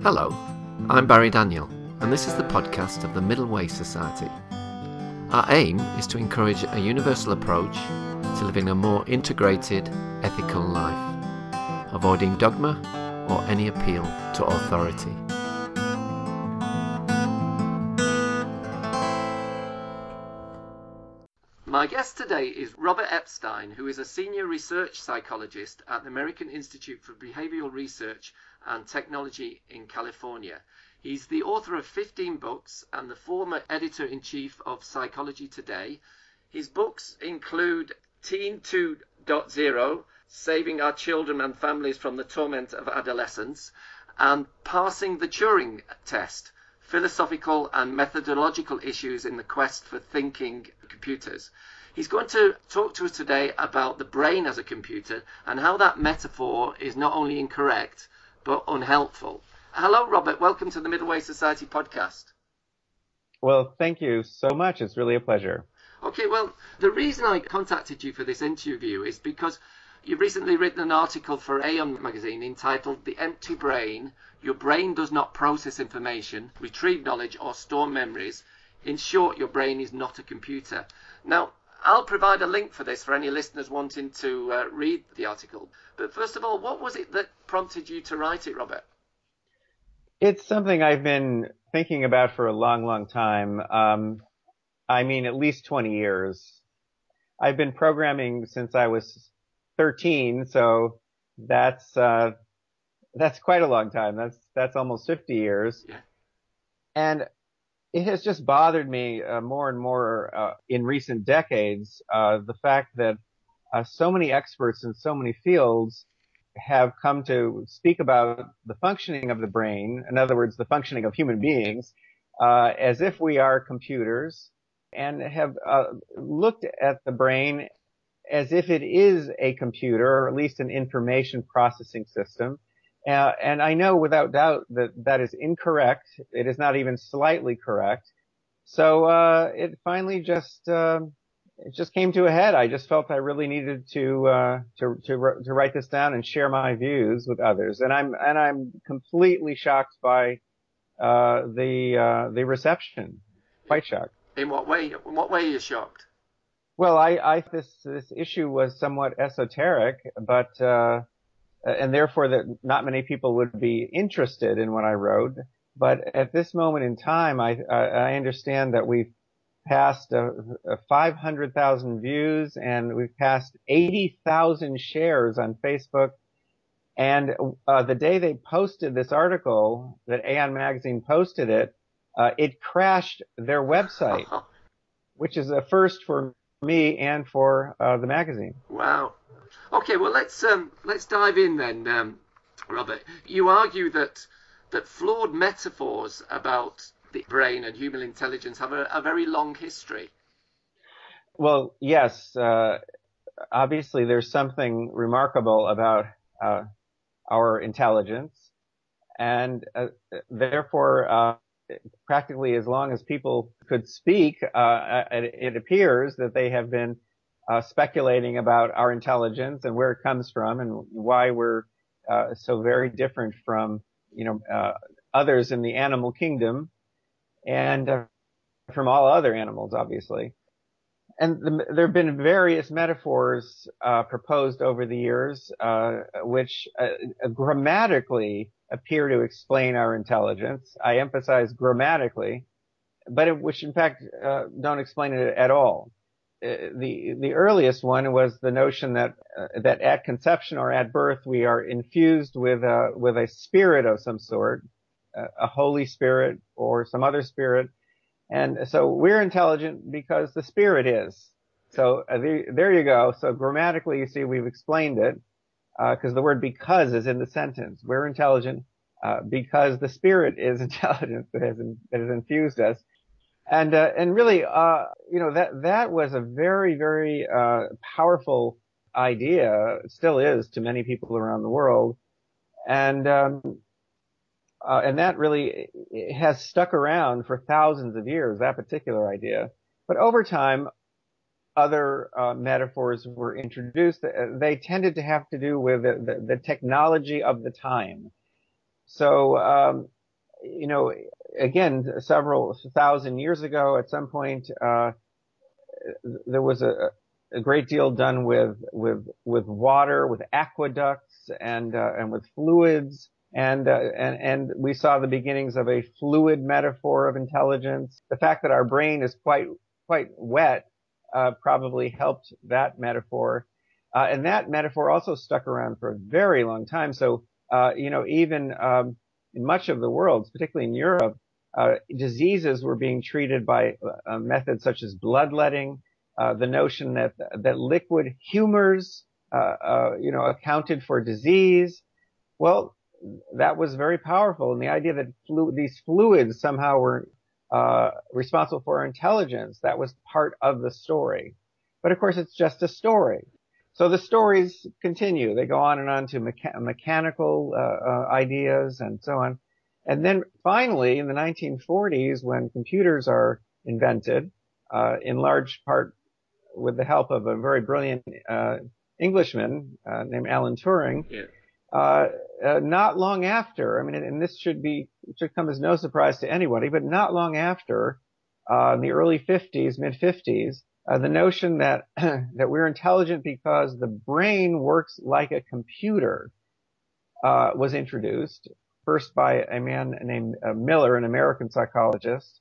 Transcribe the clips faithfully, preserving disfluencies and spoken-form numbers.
Hello, I'm Barry Daniel, and this is the podcast of the Middle Way Society. Our aim is to encourage a universal approach to living a more integrated, ethical life, avoiding dogma or any appeal to authority. My guest today is Robert Epstein, who is a senior research psychologist at the American Institute for Behavioral Research and Technology in California. He's the author of fifteen books and the former editor-in-chief of Psychology Today. His books include Teen two point oh, Saving Our Children and Families from the Torment of Adolescence, and Passing the Turing Test, Philosophical and Methodological Issues in the Quest for Thinking Computers. He's going to talk to us today about the brain as a computer and how that metaphor is not only incorrect, but unhelpful. Hello, Robert. Welcome to the Middle Way Society podcast. Well, thank you so much. It's really a pleasure. Okay, well, the reason I contacted you for this interview is because you've recently written an article for Aeon magazine entitled The Empty Brain, Your Brain Does Not Process Information, Retrieve Knowledge or Store Memories. In short, your brain is not a computer. Now, I'll provide a link for this for any listeners wanting to uh, read the article. But first of all, what was it that prompted you to write it, Robert? It's something I've been thinking about for a long, long time. Um, I mean, at least twenty years. I've been programming since I was thirteen, so that's uh, that's quite a long time. That's that's almost fifty years. Yeah. And it has just bothered me uh, more and more uh, in recent decades, uh, the fact that uh, so many experts in so many fields have come to speak about the functioning of the brain, in other words, the functioning of human beings, uh, as if we are computers, and have uh, looked at the brain as if it is a computer, or at least an information processing system. Uh, and I know without doubt that that is incorrect. It is not even slightly correct. So uh, it finally just uh, it just came to a head. I just felt I really needed to uh, to to to write this down and share my views with others. And I'm and I'm completely shocked by uh, the uh, the reception. Quite shocked. In what way? In what way are you shocked? Well, I I this this issue was somewhat esoteric, but. Uh, and therefore that not many people would be interested in what I wrote. But at this moment in time, I, I understand that we've passed uh, five hundred thousand views and we've passed eighty thousand shares on Facebook. And uh, the day they posted this article, that Aeon magazine posted it, uh, it crashed their website, which is a first for me and for uh, the magazine. Wow. Okay, well let's um, let's dive in then, um, Robert. You argue that that flawed metaphors about the brain and human intelligence have a, a very long history. Well, yes. Uh, obviously, there's something remarkable about uh, our intelligence, and uh, therefore, uh, practically as long as people could speak, uh, it, it appears that they have been Uh, speculating about our intelligence and where it comes from and why we're uh, so very different from, you know, uh, others in the animal kingdom and uh, from all other animals, obviously. And the, there have been various metaphors uh, proposed over the years, uh, which uh, grammatically appear to explain our intelligence. I emphasize grammatically, but it, which in fact uh, don't explain it at all. The the earliest one was the notion that uh, that at conception or at birth we are infused with a with a spirit of some sort, uh, a holy spirit or some other spirit, and so we're intelligent because the spirit is. So uh, the, there you go. So grammatically, you see, we've explained it because uh, the word "because" is in the sentence. We're intelligent uh, because the spirit is intelligent that has that has infused us. And, uh, and really, uh, you know, that, that was a very, very, uh, powerful idea. It still is to many people around the world. And, um, uh, and that really has stuck around for thousands of years, that particular idea. But over time, other, uh, metaphors were introduced. They tended to have to do with the, the, the technology of the time. So, um, you know, again, several thousand years ago, at some point, uh, there was a, a great deal done with with with water, with aqueducts, and uh, and with fluids, and uh, and and we saw the beginnings of a fluid metaphor of intelligence. The fact that our brain is quite quite wet uh, probably helped that metaphor, uh, and that metaphor also stuck around for a very long time. So uh, you know, even um, in much of the world, particularly in Europe, uh, diseases were being treated by uh, methods such as bloodletting. Uh, the notion that that liquid humors, uh, uh, you know, accounted for disease. Well, that was very powerful, and the idea that flu- these fluids somehow were uh, responsible for our intelligence, that was part of the story. But of course, it's just a story. So the stories continue. They go on and on to mecha- mechanical uh, uh, ideas and so on. And then finally, in the nineteen forties, when computers are invented, uh, in large part with the help of a very brilliant uh, Englishman uh, named Alan Turing, yeah. uh, uh, not long after, I mean, and this should be should come as no surprise to anybody, but not long after, uh, in the early fifties, mid fifties, uh, the notion that that we're intelligent because the brain works like a computer uh, was introduced, first by a man named uh, Miller, an American psychologist,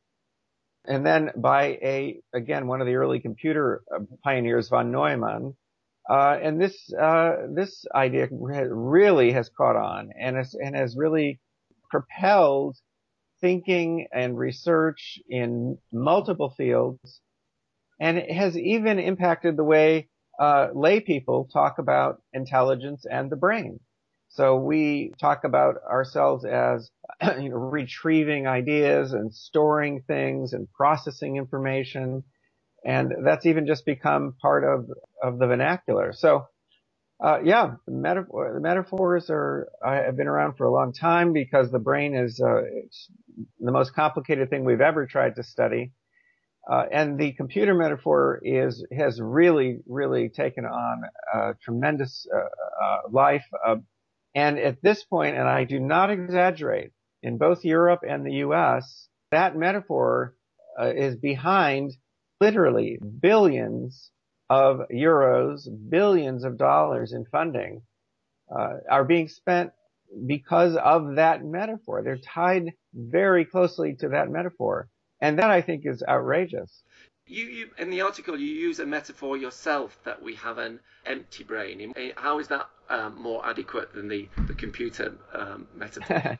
and then by a, again, one of the early computer pioneers, von Neumann. Uh, and this, uh, this idea really has caught on and has, and has really propelled thinking and research in multiple fields. And it has even impacted the way, uh, lay people talk about intelligence and the brain. So we talk about ourselves as, you know, retrieving ideas and storing things and processing information. And that's even just become part of, of the vernacular. So, uh, yeah, the, metaphor, the metaphors are, uh, have been around for a long time because the brain is, uh, it's the most complicated thing we've ever tried to study. Uh, and the computer metaphor is, has really, really taken on a tremendous, uh, uh, life. Uh, and at this point, and I do not exaggerate, in both Europe and the U S, that metaphor uh, is behind literally billions of euros, billions of dollars in funding uh, are being spent because of that metaphor. They're tied very closely to that metaphor. And that, I think, is outrageous. You, you, in the article, you use a metaphor yourself that we have an empty brain. How is that um, more adequate than the, the computer um, metaphor?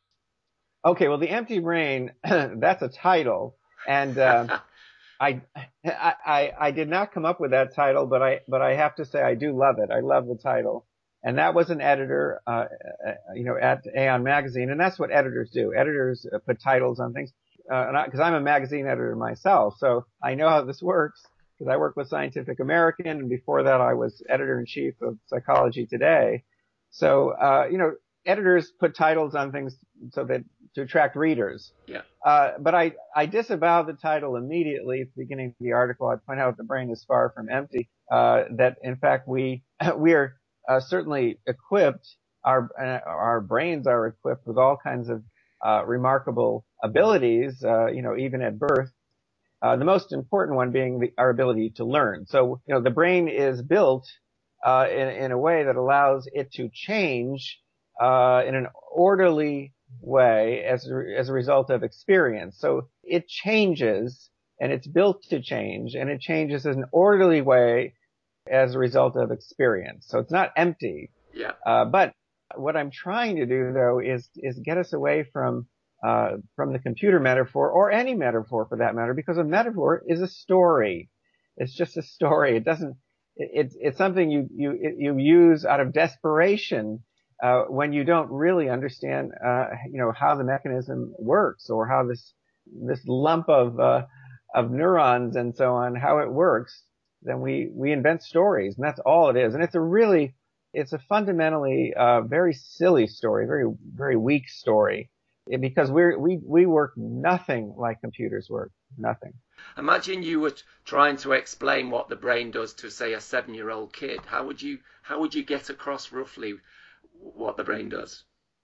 Okay, well, the empty brain, that's a title. And uh, I, I, I did not come up with that title, but I, but I have to say I do love it. I love the title. And that was an editor, uh, you know, at Aeon Magazine. And that's what editors do. Editors put titles on things. Uh, because I'm a magazine editor myself, so I know how this works, because I work with Scientific American, and before that I was editor-in-chief of Psychology Today. So, uh, you know, editors put titles on things so that to attract readers. Yeah. Uh, but I, I disavow the title immediately at the beginning of the article. I point out the brain is far from empty, uh, that in fact we, we are uh, certainly equipped, our, uh, our brains are equipped with all kinds of Uh, remarkable abilities, uh, you know, even at birth. Uh, the most important one being the, our ability to learn. So, you know, the brain is built uh, in, in a way that allows it to change uh, in an orderly way as a, as a result of experience. So it changes, and it's built to change, and it changes in an orderly way as a result of experience. So it's not empty. Yeah. Uh, but what I'm trying to do, though, is is get us away from uh, from the computer metaphor, or any metaphor for that matter, because a metaphor is a story. It's just a story. It doesn't. It, it's it's something you you you use out of desperation uh, when you don't really understand, uh, you know, how the mechanism works, or how this this lump of uh, of neurons and so on, how it works. Then we we invent stories, and that's all it is. And it's a really It's a fundamentally uh, very silly story, very very weak story, because we we we work nothing like computers work, nothing. Imagine you were trying to explain what the brain does to, say, a seven-year-old kid. How would you how would you get across roughly what the brain does?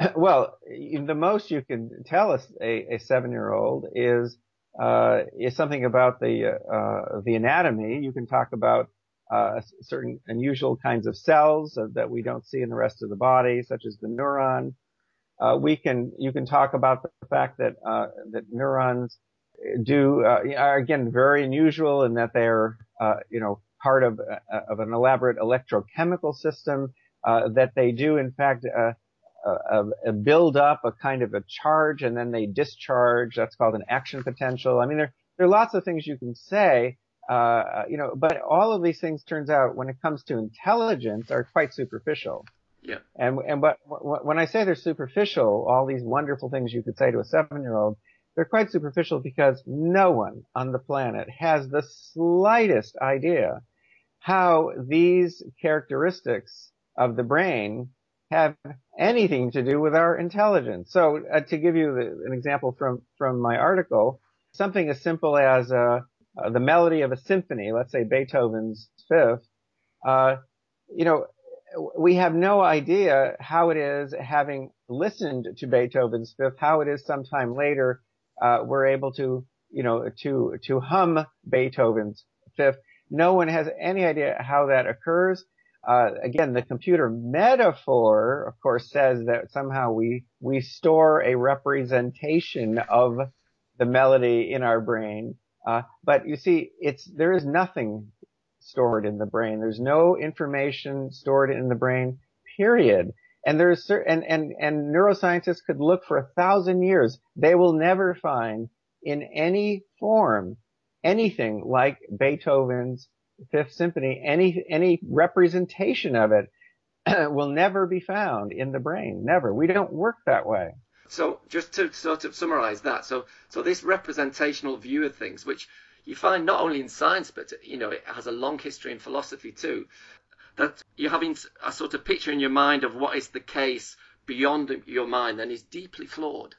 Well, the most you can tell us a, a seven-year-old is uh, is something about the uh, the anatomy. You can talk about uh, certain unusual kinds of cells that we don't see in the rest of the body, such as the neuron. Uh, we can you can talk about the fact that uh, that neurons do uh, are again very unusual in that they're uh, you know part of uh, of an elaborate electrochemical system, uh, that they do in fact uh, uh, uh, build up a kind of a charge and then they discharge. That's called an action potential. I mean, there there are lots of things you can say, uh, you know, but all of these things, turns out, when it comes to intelligence, are quite superficial. Yeah. And and but when I say they're superficial, all these wonderful things you could say to a seven-year-old, they're quite superficial because no one on the planet has the slightest idea how these characteristics of the brain have anything to do with our intelligence. So uh, to give you the, an example from, from my article, something as simple as uh, uh, the melody of a symphony, let's say Beethoven's Fifth, uh, you know, we have no idea how it is, having listened to Beethoven's Fifth, how it is sometime later uh, we're able to, you know, to to hum Beethoven's Fifth. No one has any idea how that occurs. Uh, again, the computer metaphor, of course, says that somehow we we store a representation of the melody in our brain. Uh, but you see, it's there is nothing stored in the brain. There's no information stored in the brain, period. And there's and and and neuroscientists could look for a thousand years. They will never find in any form anything like Beethoven's Fifth Symphony. Any any representation of it will never be found in the brain. Never. We don't work that way. So just to sort of summarize that, so so this representational view of things, which you find not only in science, but, you know, it has a long history in philosophy too, that you're having a sort of picture in your mind of what is the case beyond your mind, and is deeply flawed.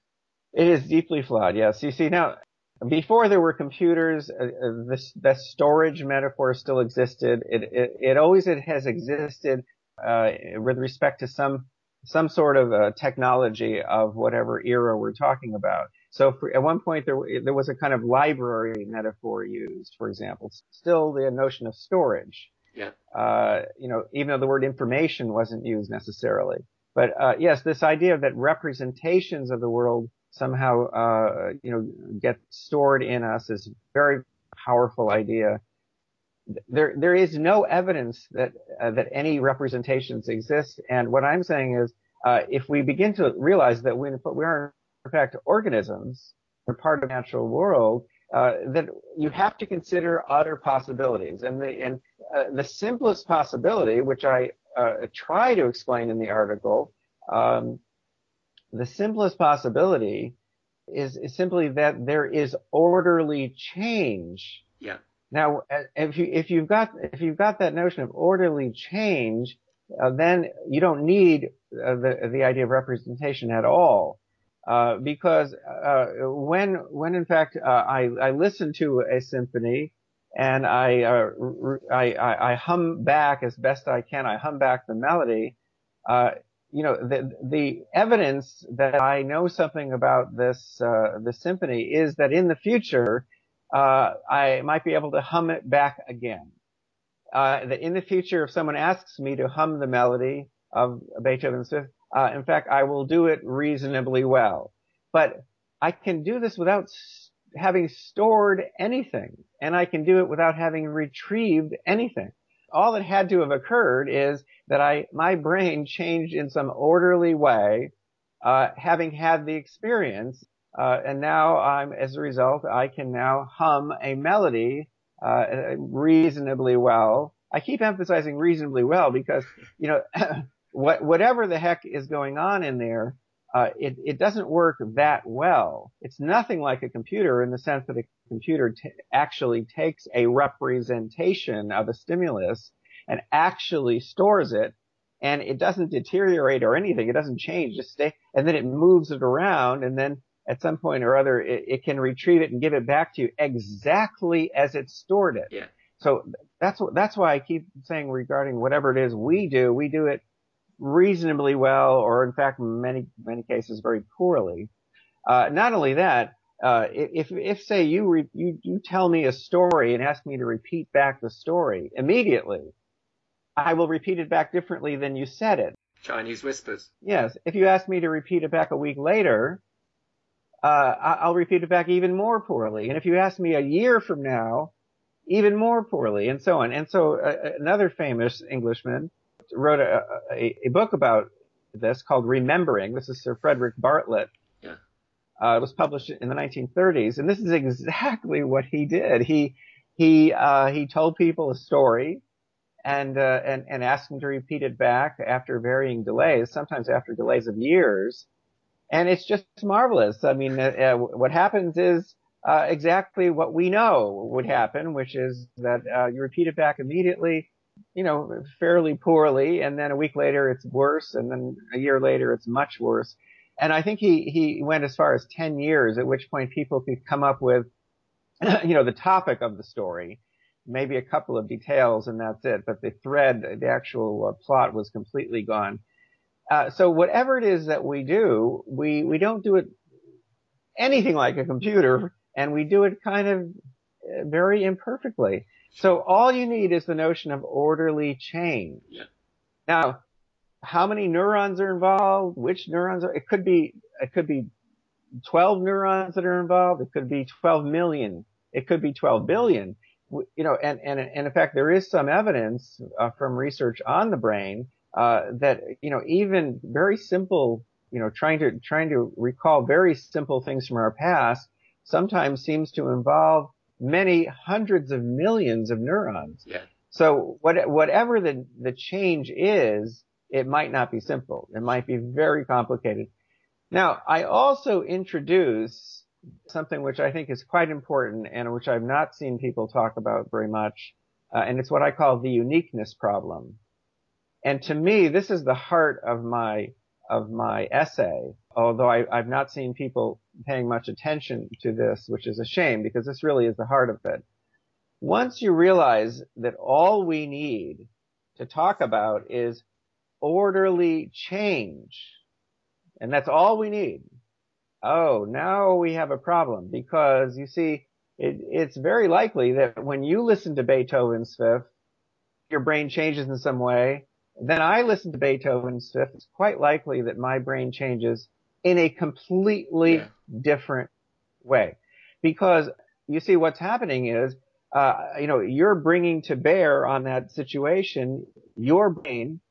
It is deeply flawed, yes. You see, now, before there were computers, uh, this, the storage metaphor still existed. It, it, it always it has existed uh, with respect to some some sort of uh, technology of whatever era we're talking about. So for, at one point there there was a kind of library metaphor used, for example. Still the notion of storage. Yeah. Uh, you know, even though the word information wasn't used necessarily. But uh, yes, this idea that representations of the world somehow uh, you know get stored in us is a very powerful idea. There there is no evidence that uh, that any representations exist. And what I'm saying is, uh, if we begin to realize that we we are in fact organisms, we're part of the natural world, uh, that you have to consider other possibilities. And the and uh, the simplest possibility, which I uh, try to explain in the article, um, the simplest possibility is, is simply that there is orderly change. Yeah. Now, if you if you've got if you've got that notion of orderly change, uh, then you don't need uh, the the idea of representation at all, uh, because uh, when when in fact uh, I I listen to a symphony and I, uh, I I I hum back as best I can. I hum back the melody. Uh, you know, the the evidence that I know something about this uh, the symphony is that in the future, Uh, I might be able to hum it back again. Uh, that in the future, if someone asks me to hum the melody of Beethoven's Fifth, uh, in fact, I will do it reasonably well. But I can do this without s- having stored anything, and I can do it without having retrieved anything. All that had to have occurred is that I, my brain changed in some orderly way, uh, having had the experience. Uh, and now I'm, as a result, I can now hum a melody, uh, reasonably well. I keep emphasizing reasonably well because, you know, what, whatever the heck is going on in there, uh, it, it doesn't work that well. It's nothing like a computer in the sense that a computer t- actually takes a representation of a stimulus and actually stores it, and it doesn't deteriorate or anything. It doesn't change, just stay, and then it moves it around, and then at some point or other, it, it can retrieve it and give it back to you exactly as it stored it. Yeah. So that's what, that's why I keep saying regarding whatever it is we do, we do it reasonably well, or in fact, in many, many cases, very poorly. Uh, not only that, uh, if, if say you, re, you, you tell me a story and ask me to repeat back the story immediately, I will repeat it back differently than you said it. Chinese whispers. Yes. If you ask me to repeat it back a week later, uh, I'll repeat it back even more poorly. And if you ask me a year from now, even more poorly, and so on. And so uh, another famous Englishman wrote a, a, a book about this called Remembering. This is Sir Frederick Bartlett. Yeah. Uh, it was published in the nineteen thirties, and this is exactly what he did. He he uh, he told people a story, and uh, and and asked them to repeat it back after varying delays, sometimes after delays of years, and it's just marvelous. I mean, uh, uh, what happens is uh, exactly what we know would happen, which is that uh, you repeat it back immediately, you know, fairly poorly, and then a week later it's worse, and then a year later it's much worse. And I think he, he went as far as ten years, at which point people could come up with, you know, the topic of the story, maybe a couple of details, and that's it. But the thread, the actual uh, plot was completely gone. Uh, so whatever it is that we do, we, we don't do it anything like a computer, and we do it kind of very imperfectly. So all you need is the notion of orderly change. Yeah. Now, how many neurons are involved? Which neurons are? It could be it could be twelve neurons that are involved. It could be twelve million. It could be twelve billion. You know, and and and in fact, there is some evidence uh, from research on the brain uh, that you know even very simple, you know, trying to trying to recall very simple things from our past sometimes seems to involve many hundreds of millions of neurons. Yeah. So what whatever the the change is, it might not be simple. It might be very complicated. Now, I also introduce something which I think is quite important and which I've not seen people talk about very much, uh, and it's what I call the uniqueness problem. And to me, this is the heart of my of my essay, although I, I've not seen people paying much attention to this, which is a shame because this really is the heart of it. Once you realize that all we need to talk about is orderly change, and that's all we need. Oh, now we have a problem because you see, it, it's very likely that when you listen to Beethoven's Fifth, your brain changes in some way. Then I listen to Beethoven's Fifth. It's quite likely that my brain changes in a completely yeah. different way, because you see, what's happening is, uh, you know, you're bringing to bear on that situation your brain,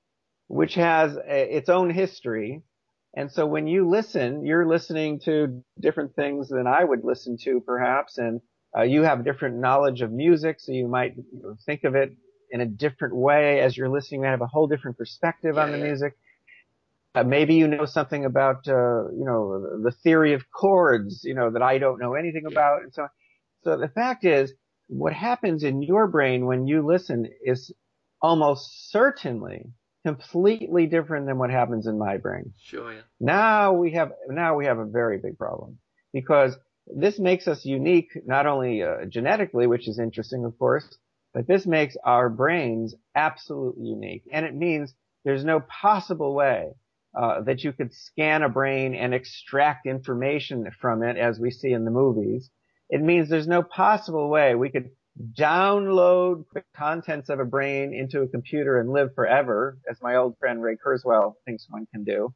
which has a, its own history. And so when you listen, you're listening to different things than I would listen to, perhaps, and uh, you have different knowledge of music, so you might you know, think of it in a different way as you're listening. You have a whole different perspective yeah, on the yeah. music. Uh, maybe you know something about, uh, you know, the theory of chords, you know, that I don't know anything yeah. about, and so on. So the fact is, what happens in your brain when you listen is almost certainly completely different than what happens in my brain. Sure, yeah. Now we have, now we have a very big problem, because this makes us unique, not only uh, genetically, which is interesting, of course, but this makes our brains absolutely unique. And it means there's no possible way uh, that you could scan a brain and extract information from it as we see in the movies. It means there's no possible way we could download the contents of a brain into a computer and live forever, as my old friend Ray Kurzweil thinks one can do.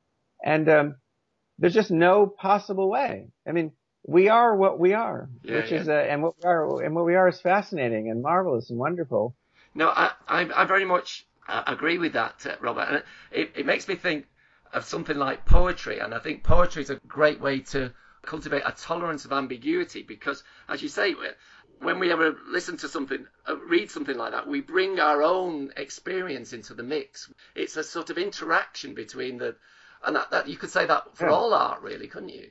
And um, there's just no possible way. I mean, we are what we are, yeah, which yeah. is, uh, and what we are, and what we are is fascinating and marvelous and wonderful. No, I, I, I very much uh, agree with that, uh, Robert. And it, it makes me think of something like poetry, and I think poetry is a great way to cultivate a tolerance of ambiguity, because, as you say, when we ever listen to something, uh, read something like that, we bring our own experience into the mix. It's a sort of interaction between the, and that, that you could say that for yeah. all art, really, couldn't you?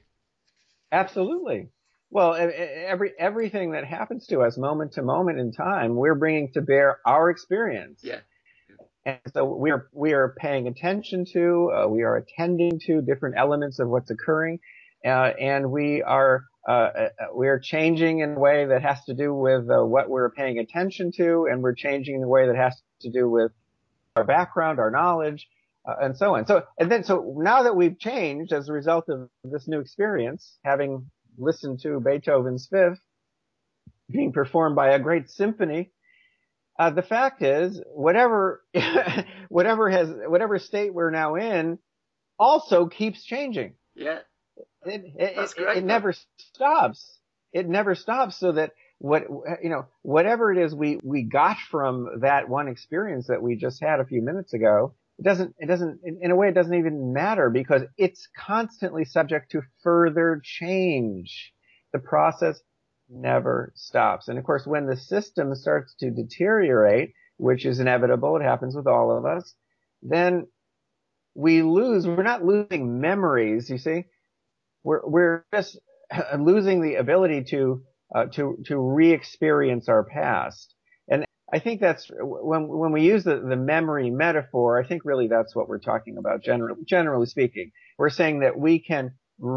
Absolutely. Well, every everything that happens to us moment to moment in time, we're bringing to bear our experience. Yeah. And so we are we are paying attention to, uh, we are attending to different elements of what's occurring, uh, and we are uh, we are changing in a way that has to do with uh, what we're paying attention to, and we're changing in a way that has to do with our background, our knowledge, uh, and so on. So, and then, so now that we've changed as a result of this new experience, having listened to Beethoven's Fifth being performed by a great symphony, uh, the fact is, whatever, whatever has, whatever state we're now in, also keeps changing. Yeah, it, it, that's it, great. It never stops. It never stops. So that what you know, whatever it is we we got from that one experience that we just had a few minutes ago, it doesn't. It doesn't. In, in a way, it doesn't even matter because it's constantly subject to further change. The process never stops. And of course, when the system starts to deteriorate, which is inevitable, it happens with all of us, then we lose. We're not losing memories, you see. We're we're just losing the ability to uh, to to re-experience our past. And I think that's when when we use the, the memory metaphor, I think really that's what we're talking about. Generally, generally speaking, we're saying that we can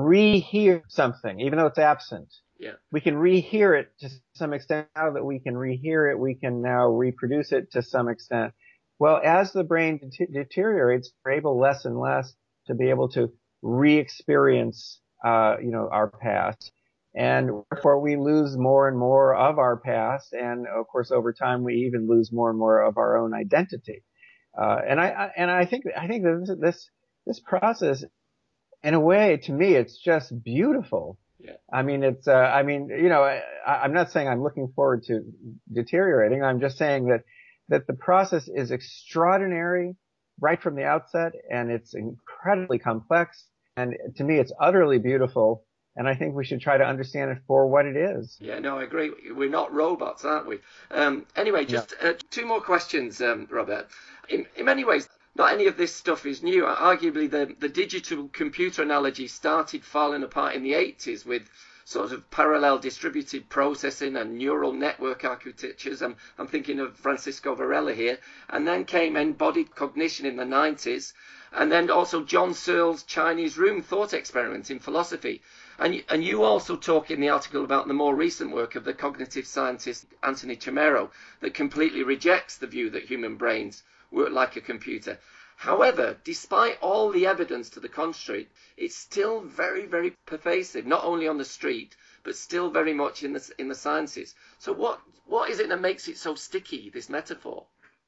rehear something, even though it's absent. Yeah. We can rehear it to some extent. Now that we can rehear it, we can now reproduce it to some extent. Well, as the brain de- deteriorates, we're able less and less to be able to re-experience, uh, you know, our past. And therefore we lose more and more of our past. And of course, over time, we even lose more and more of our own identity. Uh, and I, I, and I think, I think that this, this, this process, in a way, to me, it's just beautiful. Yeah. I mean, it's, uh, I mean, you know, I, I'm not saying I'm looking forward to deteriorating. I'm just saying that, that the process is extraordinary right from the outset, and it's incredibly complex. And to me, it's utterly beautiful. And I think we should try to understand it for what it is. Yeah, no, I agree. We're not robots, aren't we? Um, anyway, just uh, two more questions, um, Robert. In, in many ways, not any of this stuff is new. Arguably, the, the digital computer analogy started falling apart in the eighties with sort of parallel distributed processing and neural network architectures. I'm, I'm thinking of Francisco Varela here. And then came embodied cognition in the nineties. And then also John Searle's Chinese room thought experiment in philosophy. And you, and you also talk in the article about the more recent work of the cognitive scientist Anthony Chimero that completely rejects the view that human brains work like a computer. However, despite all the evidence to the contrary, it's still very, very pervasive, not only on the street, but still very much in the, in the sciences. So what, what is it that makes it so sticky, this metaphor?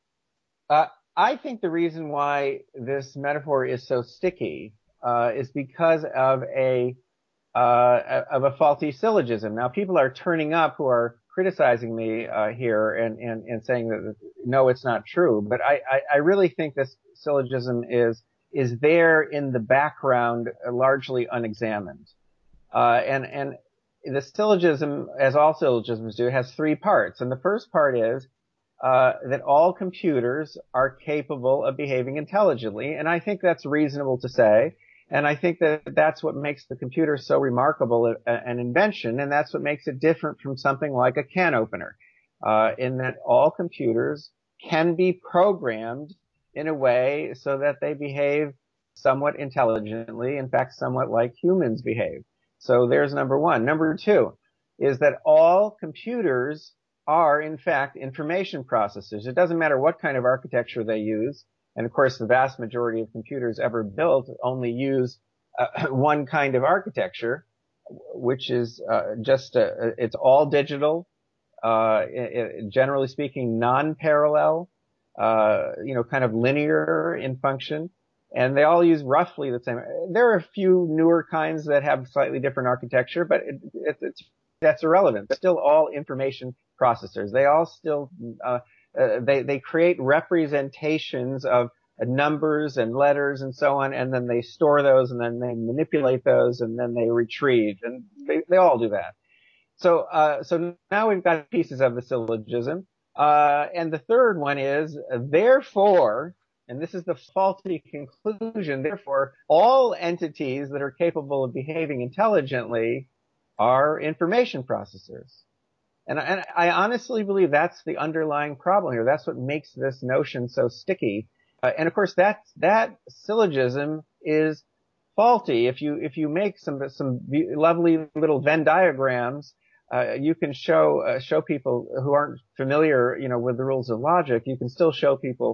Uh, I think the reason why this metaphor is so sticky uh, is because of a uh, of a faulty syllogism. Now, people are turning up who are criticizing me uh, here and, and, and saying that no, it's not true. But I, I, I really think this syllogism is is there in the background, uh, largely unexamined. Uh, and and the syllogism, as all syllogisms do, has three parts. And the first part is uh, that all computers are capable of behaving intelligently, and I think that's reasonable to say. And I think that that's what makes the computer so remarkable an invention, and that's what makes it different from something like a can opener, uh, in that all computers can be programmed in a way so that they behave somewhat intelligently, in fact, somewhat like humans behave. So there's number one. Number two is that all computers are, in fact, information processors. It doesn't matter what kind of architecture they use. And of course, the vast majority of computers ever built only use uh, one kind of architecture, which is uh, just, a, it's all digital, uh, it, generally speaking, non-parallel, uh, you know, kind of linear in function. And they all use roughly the same. There are a few newer kinds that have slightly different architecture, but it, it, it's, that's irrelevant. They're still all information processors. They all still, uh, uh, they, they create representations of uh, numbers and letters and so on, and then they store those, and then they manipulate those, and then they retrieve, and they, they all do that. So, uh, so now we've got pieces of the syllogism. Uh, and the third one is, uh, therefore, and this is the faulty conclusion, therefore, all entities that are capable of behaving intelligently are information processors. And, and I honestly believe that's the underlying problem here. That's what makes this notion so sticky. Uh, and of course, that that syllogism is faulty. If you if you make some some lovely little Venn diagrams, uh, you can show uh, show people who aren't familiar, you know, with the rules of logic. You can still show people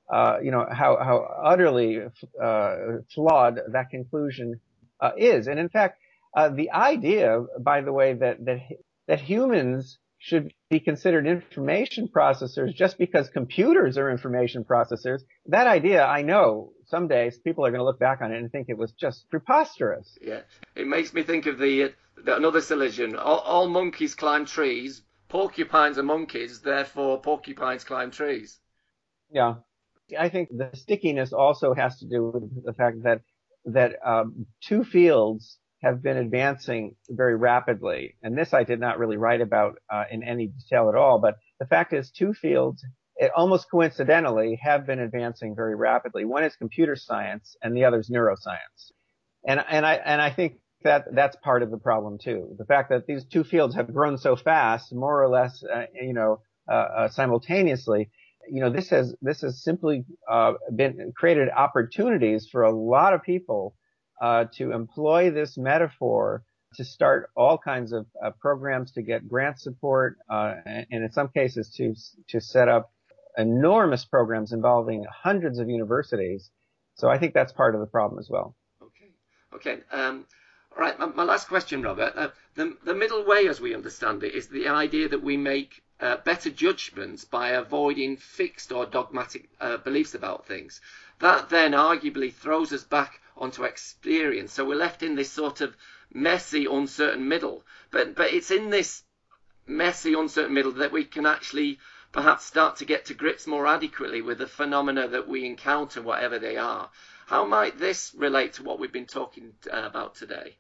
uh, you know, how, how utterly uh, flawed that conclusion uh, is. And in fact, uh, the idea, by the way, that, that, that humans should be considered information processors just because computers are information processors, that idea, I know, someday people are going to look back on it and think it was just preposterous. Yeah, it makes me think of the, the another syllogism. All, all monkeys climb trees. Porcupines are monkeys, therefore porcupines climb trees. Yeah, I think the stickiness also has to do with the fact that that um, two fields have been advancing very rapidly, and this I did not really write about uh, in any detail at all. But the fact is, two fields, it almost coincidentally, have been advancing very rapidly. One is computer science, and the other is neuroscience. And and I and I think that that's part of the problem too. The fact that these two fields have grown so fast, more or less, uh, you know, uh, uh, simultaneously. You know, this has this has simply uh, been created opportunities for a lot of people uh, to employ this metaphor to start all kinds of uh, programs, to get grant support, uh, and, and in some cases to to set up enormous programs involving hundreds of universities. So I think that's part of the problem as well. Okay. Okay. Um, all right. My, my last question, Robert. Uh, the the middle way, as we understand it, is the idea that we make Uh, better judgments by avoiding fixed or dogmatic uh, beliefs about things. That then arguably throws us back onto experience. So we're left in this sort of messy, uncertain middle. But but it's in this messy, uncertain middle that we can actually perhaps start to get to grips more adequately with the phenomena that we encounter, whatever they are. How might this relate to what we've been talking uh, about today?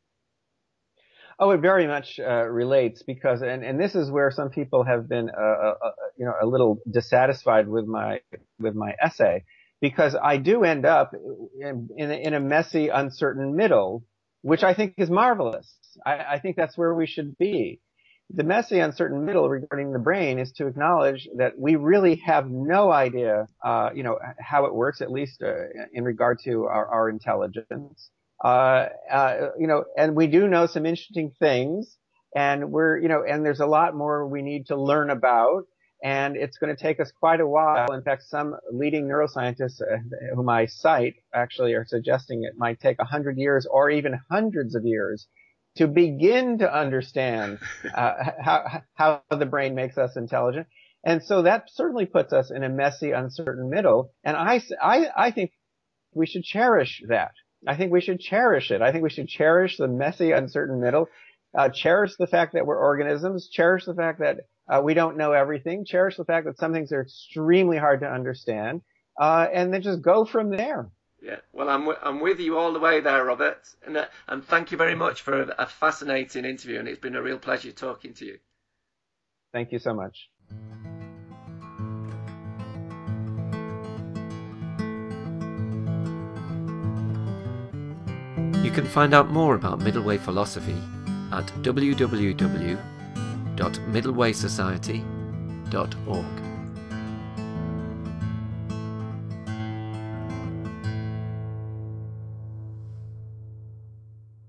Oh, it very much uh, relates because, and, and this is where some people have been, uh, uh, you know, a little dissatisfied with my with my essay, because I do end up in in a, in a messy, uncertain middle, which I think is marvelous. I, I think that's where we should be. The messy, uncertain middle regarding the brain is to acknowledge that we really have no idea, uh, you know, how it works, at least uh, in regard to our, our intelligence. Uh, uh, you know, and we do know some interesting things, and we're, you know, and there's a lot more we need to learn about, and it's going to take us quite a while. In fact, some leading neuroscientists uh, whom I cite actually are suggesting it might take a hundred years or even hundreds of years to begin to understand uh, how how the brain makes us intelligent. And so that certainly puts us in a messy, uncertain middle. And I, I, I think we should cherish that. I think we should cherish it. I think we should cherish the messy, uncertain middle, uh, cherish the fact that we're organisms, cherish the fact that uh, we don't know everything, cherish the fact that some things are extremely hard to understand, uh, and then just go from there. Yeah, well, I'm w- I'm with you all the way there, Robert, and uh, and thank you very much for a, a fascinating interview, and it's been a real pleasure talking to you. Thank you so much. You can find out more about Middle Way philosophy at w w w dot middle way society dot org.